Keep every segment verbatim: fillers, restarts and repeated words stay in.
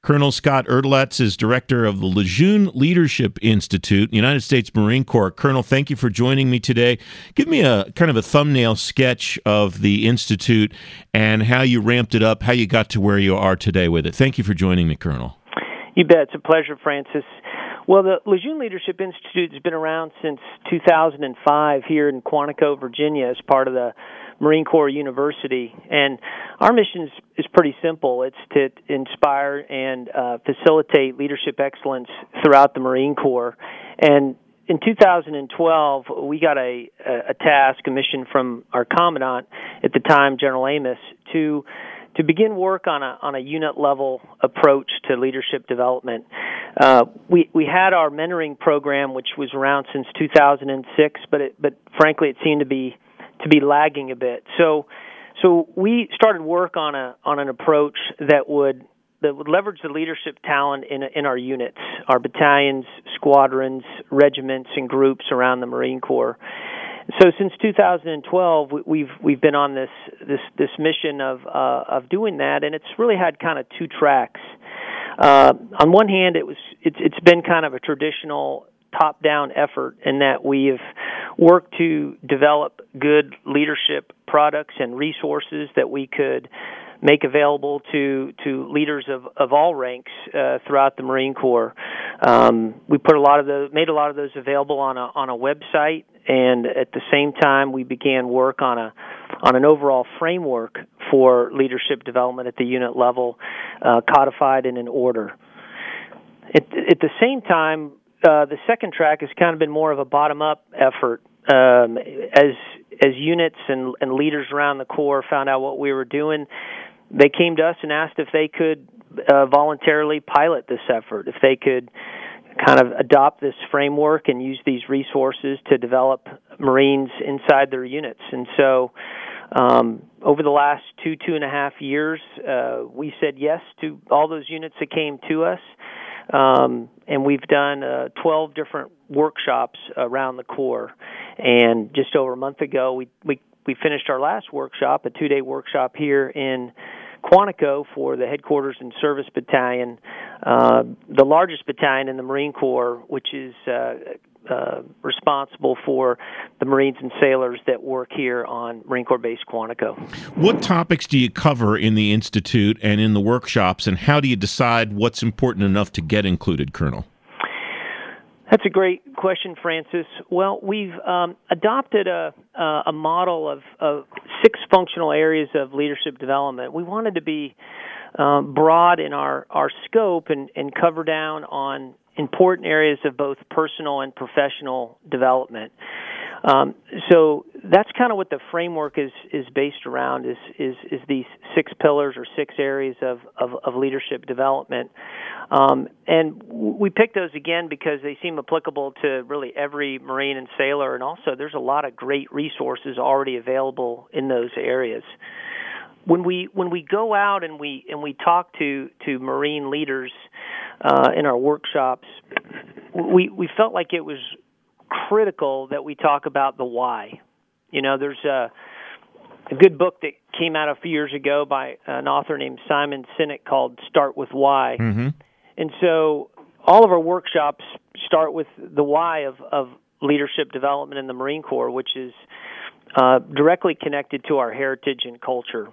Colonel Scott Erdelatz is director of the Lejeune Leadership Institute, United States Marine Corps. Colonel, thank you for joining me today. Give me a kind of a thumbnail sketch of the Institute and how you ramped it up, how you got to where you are today with it. Thank you for joining me, Colonel. You bet. It's a pleasure, Francis. Well, the Lejeune Leadership Institute has been around since two thousand five here in Quantico, Virginia, as part of the Marine Corps University. And our mission is, is pretty simple. It's to inspire and uh, facilitate leadership excellence throughout the Marine Corps. And in two thousand twelve, we got a, a task, a mission from our commandant at the time, General Amos, to to begin work on a on a unit level approach to leadership development. Uh, we we had our mentoring program, which was around since two thousand six, but it, but frankly, it seemed to be to be lagging a bit. So so we started work on a on an approach that would that would leverage the leadership talent in in our units, our battalions, squadrons, regiments, and groups around the Marine Corps. So since two thousand twelve, we've we've been on this this this mission of uh, of doing that, and it's really had kind of two tracks. Uh, on one hand, it was it's it's been kind of a traditional top-down effort in that we've worked to develop good leadership products and resources that we could make available to, to leaders of, of all ranks uh, throughout the Marine Corps. Um, we put a lot of those, made a lot of those available on a on a website, and at the same time, we began work on a on an overall framework for leadership development at the unit level, uh, codified in an order. At, at the same time, uh, the second track has kind of been more of a bottom-up effort. Um, as as units and, and leaders around the Corps found out what we were doing, they came to us and asked if they could uh, voluntarily pilot this effort, if they could kind of adopt this framework and use these resources to develop Marines inside their units. And so um, over the last two, two and a half years, uh, we said yes to all those units that came to us. Um, and we've done uh, twelve different workshops around the Corps. And just over a month ago, we, we, we finished our last workshop, a two-day workshop here in Quantico for the Headquarters and Service Battalion, uh, the largest battalion in the Marine Corps, which is uh, uh, responsible for the Marines and sailors that work here on Marine Corps Base Quantico. What topics do you cover in the Institute and in the workshops, and how do you decide what's important enough to get included, Colonel? That's a great question, Francis. Well, we've um, adopted a, uh, a model of, of six functional areas of leadership development. We wanted to be um, broad in our, our scope and, and cover down on important areas of both personal and professional development. Um, so that's kind of what the framework is, is based around, is, is, is these six pillars or six areas of, of, of leadership development. Um, and we picked those again because they seem applicable to really every Marine and sailor, and also there's a lot of great resources already available in those areas. When we when we go out and we and we talk to, to Marine leaders uh, in our workshops, we we felt like it was critical that we talk about the why. You know, there's a, a good book that came out a few years ago by an author named Simon Sinek called Start With Why. Mm-hmm. And so all of our workshops start with the why of, of leadership development in the Marine Corps, which is uh, directly connected to our heritage and culture.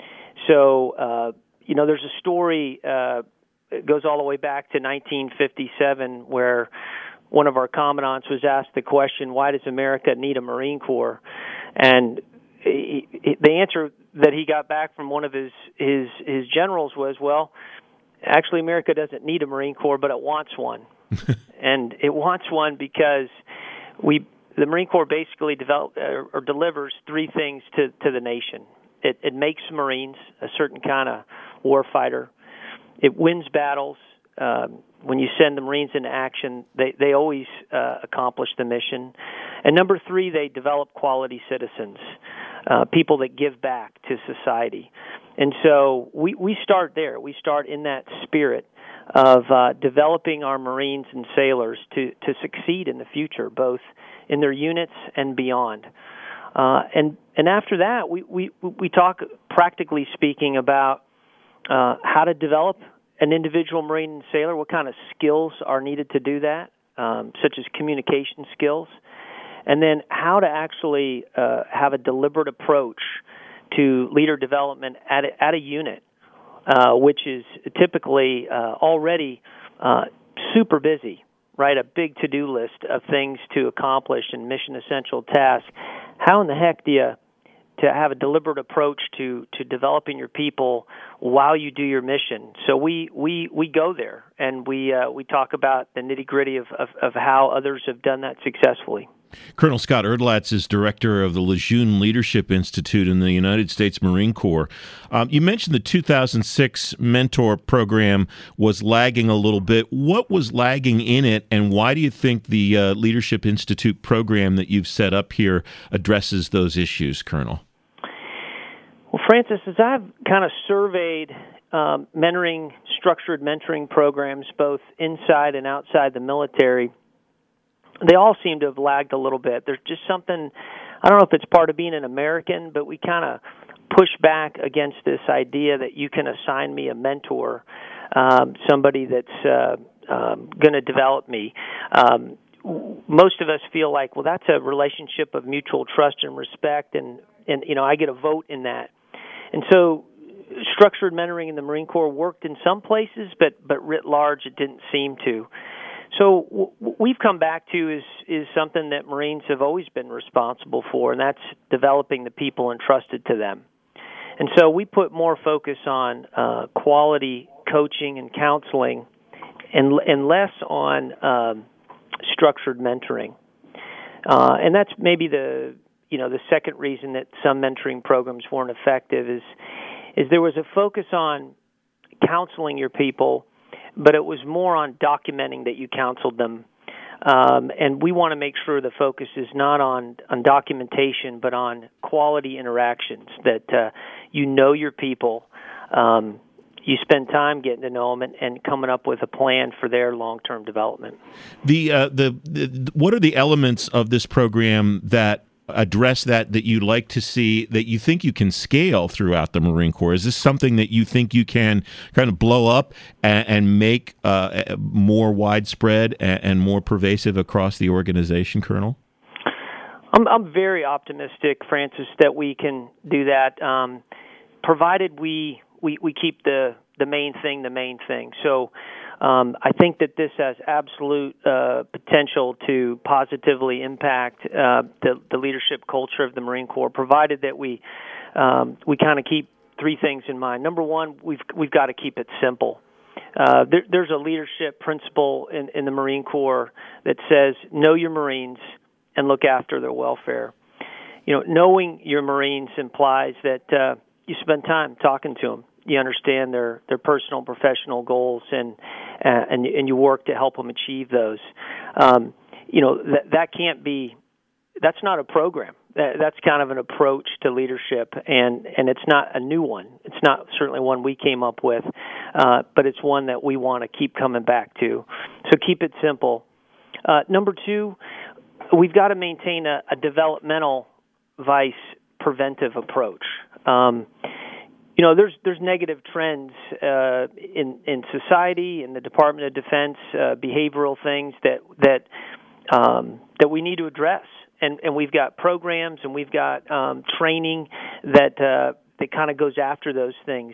So, uh, you know, there's a story, uh, it goes all the way back to nineteen fifty-seven, where one of our commandants was asked the question, why does America need a Marine Corps? And he, he, the answer that he got back from one of his, his, his generals was, well, actually America doesn't need a Marine Corps, but it wants one. And it wants one because we the Marine Corps basically develop, uh, or delivers three things to, to the nation. It, it makes Marines a certain kind of war fighter. It wins battles. Um, when you send the Marines into action, they, they always uh, accomplish the mission. And number three, they develop quality citizens, uh, people that give back to society. And so we, we start there. We start in that spirit of uh, developing our Marines and sailors to, to succeed in the future, both in their units and beyond. Uh, and and after that, we, we, we talk, practically speaking, about uh, how to develop an individual Marine and sailor, what kind of skills are needed to do that, um, such as communication skills, and then how to actually uh, have a deliberate approach to leader development at a, at a unit, uh, which is typically uh, already uh, super busy, right? A big to-do list of things to accomplish and mission-essential tasks. How in the heck do you to have a deliberate approach to, to developing your people while you do your mission? So we we, we go there, and we uh, we talk about the nitty-gritty of, of, of how others have done that successfully. Colonel Scott Erdlatz is director of the Lejeune Leadership Institute in the United States Marine Corps. Um, you mentioned the two thousand six mentor program was lagging a little bit. What was lagging in it, and why do you think the uh, Leadership Institute program that you've set up here addresses those issues, Colonel? Well, Francis, as I've kind of surveyed um, mentoring, structured mentoring programs both inside and outside the military, they all seem to have lagged a little bit. There's just something, I don't know if it's part of being an American, but we kind of push back against this idea that you can assign me a mentor, um, somebody that's uh, um, going to develop me. Um, most of us feel like, well, that's a relationship of mutual trust and respect, and, and you know, I get a vote in that. And so structured mentoring in the Marine Corps worked in some places, but, but writ large it didn't seem to. So what we've come back to is is something that Marines have always been responsible for, and that's developing the people entrusted to them. And so we put more focus on uh, quality coaching and counseling, and and less on um, structured mentoring. Uh, and that's maybe the you know the second reason that some mentoring programs weren't effective is is there was a focus on counseling your people, but it was more on documenting that you counseled them. Um, and we want to make sure the focus is not on, on documentation, but on quality interactions, that uh, you know your people, um, you spend time getting to know them and, and coming up with a plan for their long-term development. The, uh, the, the what are the elements of this program that address that that you'd like to see, that you think you can scale throughout the Marine Corps? Is this something that you think you can kind of blow up and, and make uh, more widespread and, and more pervasive across the organization, Colonel? I'm, I'm very optimistic, Francis, that we can do that, um, provided we, we we keep the, the main thing the main thing. So Um, I think that this has absolute uh, potential to positively impact uh, the, the leadership culture of the Marine Corps, provided that we um, we kind of keep three things in mind. Number one, we've we've got to keep it simple. Uh, there, there's a leadership principle in, in the Marine Corps that says know your Marines and look after their welfare. You know, knowing your Marines implies that uh, you spend time talking to them. You understand their, their personal and professional goals, and uh, and and you work to help them achieve those. Um, you know that that can't be. That's not a program. That, that's kind of an approach to leadership, and, and it's not a new one. It's not certainly one we came up with, uh, but it's one that we want to keep coming back to. So keep it simple. Uh, number two, we've got to maintain a, a developmental vice preventive approach. Um, You know, there's there's negative trends uh, in in society, in the Department of Defense, uh, behavioral things that that um, that we need to address, and and we've got programs and we've got um, training that uh, that kind of goes after those things,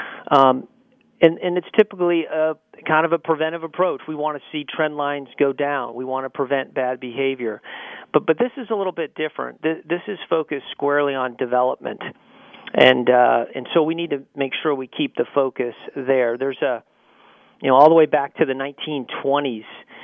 um, and and it's typically a kind of a preventive approach. We want to see trend lines go down. We want to prevent bad behavior, but but this is a little bit different. This, this is focused squarely on development. And uh, and so we need to make sure we keep the focus there. There's a, you know, all the way back to the nineteen twenties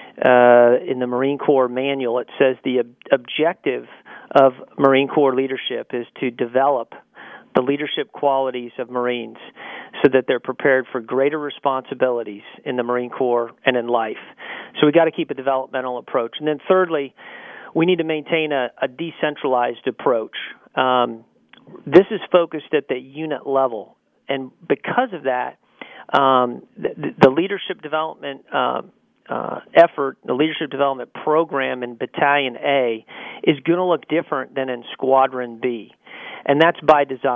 uh, in the Marine Corps manual, it says the ob- objective of Marine Corps leadership is to develop the leadership qualities of Marines so that they're prepared for greater responsibilities in the Marine Corps and in life. So we got to keep a developmental approach. And then thirdly, we need to maintain a, a decentralized approach. Um, This is focused at the unit level, and because of that, um, the, the leadership development uh, uh, effort, the leadership development program in Battalion A is going to look different than in Squadron B, and that's by design.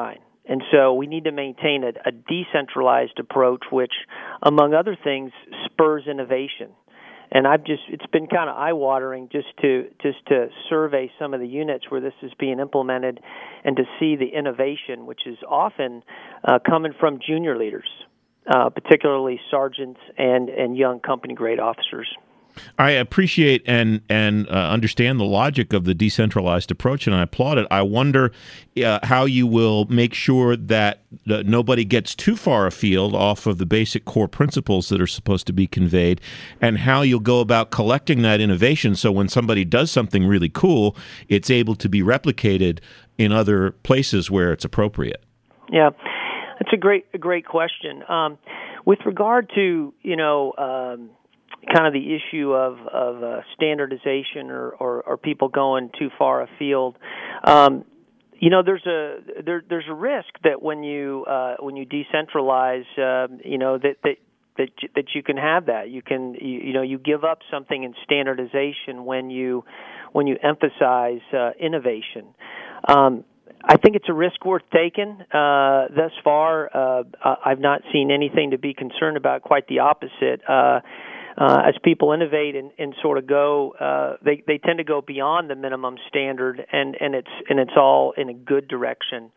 And so we need to maintain a, a decentralized approach, which, among other things, spurs innovation. And I've just it's been kind of eye-watering just to just to survey some of the units where this is being implemented and to see the innovation, which is often uh, coming from junior leaders, uh, particularly sergeants and, and young company-grade officers. I appreciate and and uh, understand the logic of the decentralized approach, and I applaud it. I wonder uh, how you will make sure that uh, nobody gets too far afield off of the basic core principles that are supposed to be conveyed, and how you'll go about collecting that innovation so when somebody does something really cool, it's able to be replicated in other places where it's appropriate. Yeah, that's a great a great question. Um, with regard to, you know, um, kind of the issue of, of uh, standardization or, or, or people going too far afield, um, you know, there's a there, there's a risk that when you uh, when you decentralize, um, you know, that that that that you can have that you can you, you know you give up something in standardization when you when you emphasize uh, innovation. Um, I think it's a risk worth taking. Uh, thus far, uh, I've not seen anything to be concerned about. Quite the opposite. Uh, Uh, as people innovate and, and sort of go, uh, they they tend to go beyond the minimum standard, and, and it's and it's all in a good direction.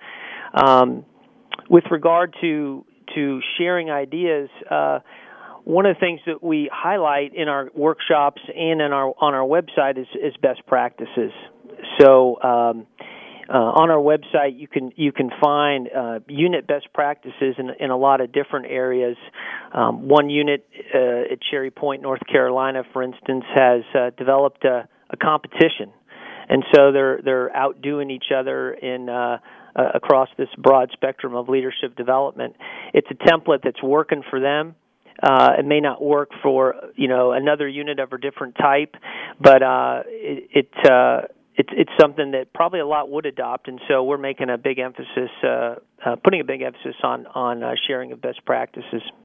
Um, with regard to to sharing ideas, uh, one of the things that we highlight in our workshops and in our on our website is, is best practices. So. Um, Uh, on our website, you can you can find uh, unit best practices in, in a lot of different areas. Um, one unit uh, at Cherry Point, North Carolina, for instance, has uh, developed a, a competition, and so they're they're outdoing each other in uh, uh, across this broad spectrum of leadership development. It's a template that's working for them. Uh, it may not work for you know another unit of a different type, but uh, it. it uh, It's it's something that probably a lot would adopt, and so we're making a big emphasis, uh, uh, putting a big emphasis on on uh, sharing of best practices.